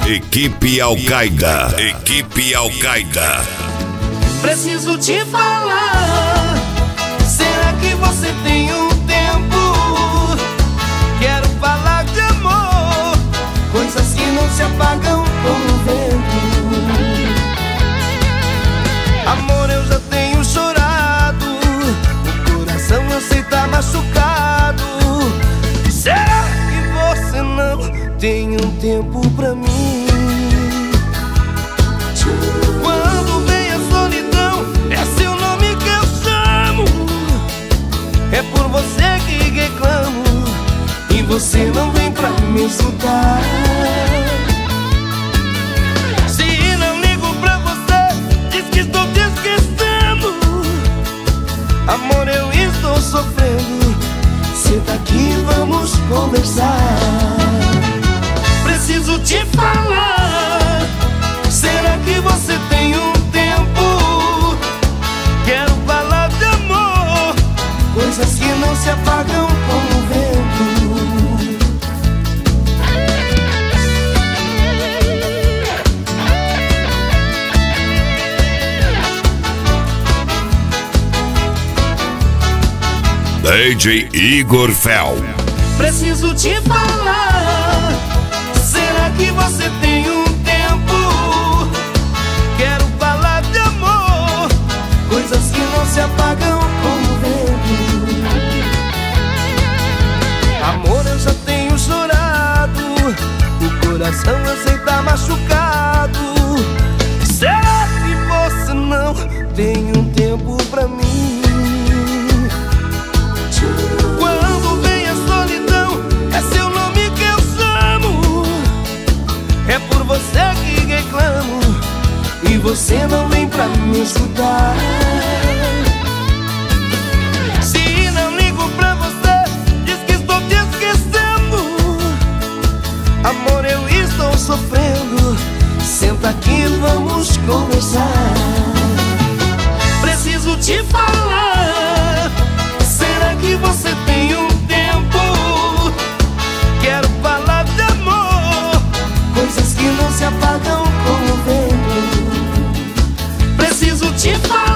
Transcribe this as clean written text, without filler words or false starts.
Equipe Al-Qaeda. Equipe Al-Qaeda. Preciso te falar. Será que você tem um tempo? Quero falar de amor, coisas que não se apagam como o vento. Amor, eu já tenho chorado, o coração eu sei tá machucado. Será que você não tem um tempo pra mim? Quando vem a solidão, é seu nome que eu chamo. É por você que reclamo, e você não vem pra me escutar. Se não ligo pra você, diz que estou te esquecendo. Amor, eu estou sofrendo. Senta aqui, vamos conversar. Preciso te falar. Será que você tem um tempo? Quero falar de amor, coisas que não se apagam como o vento. DJ Igor Fel. Preciso te falar. Será que você tem um tempo? Quero falar de amor, coisas que não se apagam como o vento. Amor, eu já tenho chorado, o coração eu sei tá machucado. Será que você não tem um tempo pra mim? Quando vem a solidão, é seu nome que eu chamo. É por você que reclamo, e você não vem pra me escutar. Se não ligo pra você, diz que estou te esquecendo. Amor, eu estou sofrendo. Senta aqui, vamos conversar. Preciso te falar. Será que você tem um tempo? Quero falar de amor, coisas que não se apagam como o vento. Preciso te falar.